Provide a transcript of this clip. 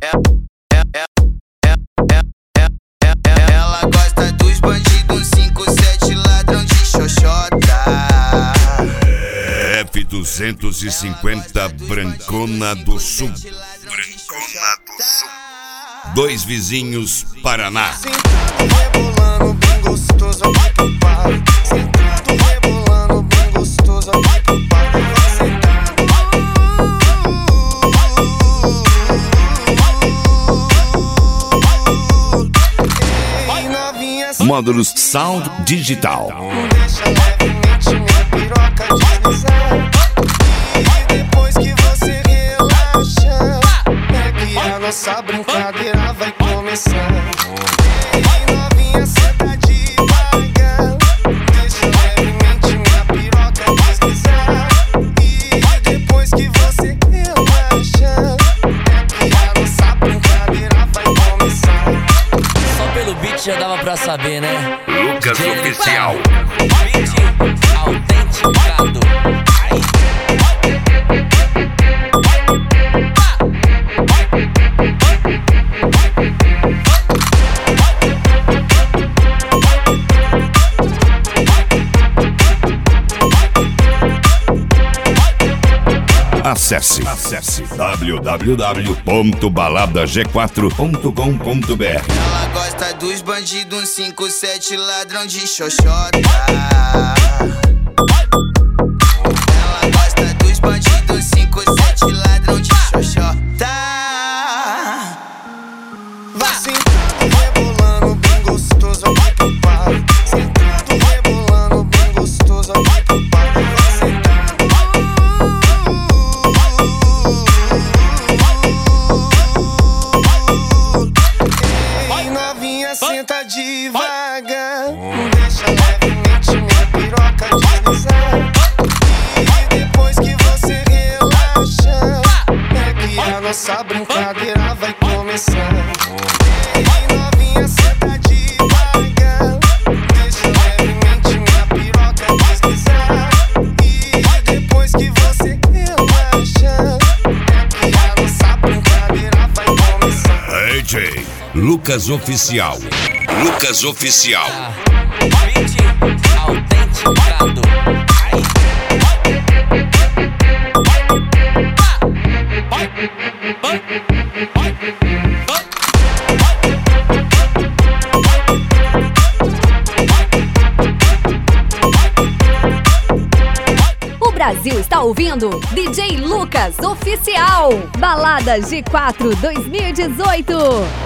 Ela gosta dos bandidos, 57 ladrão de xoxota. F250 Brancona do Sul. Dois Vizinhos, Paraná. Sentado rebolando bem gostoso aqui pro pau. Sentado rebolando bem gostoso aqui pro pau. Módulos Sound Digital. Deixa levemente minha piroca deslizar. E depois que você relaxa, é que a nossa brincadeira vai começar. Ei, novinha, senta devagar. Deixa levemente minha piroca deslizar. E depois que você relaxa, é que a nossa brincadeira vai começar. Só pelo beat já dava pra saber, né? Lucas Oficial. Beat autenticado. Acesse www.baladag4.com.br. Ela gosta dos bandidos, 57 ladrão de xoxota. Ela gosta dos bandidos, 57 ladrão de xoxota. Vai sentado rebolando bem gostoso aqui pro pau. Sentado rebolando bem gostoso aqui pro pau. Senta devagar, deixa levemente minha piroca deslizar. E depois que você relaxa, é que a nossa brincadeira vai começar. Ei, novinha, senta devagar, deixa levemente minha piroca deslizar. E depois que você relaxa, é que a nossa brincadeira vai começar. DJ Lucas Oficial. Lucas Oficial. Beat autenticado. O Brasil está ouvindo DJ Lucas Oficial. Balada G4 2018.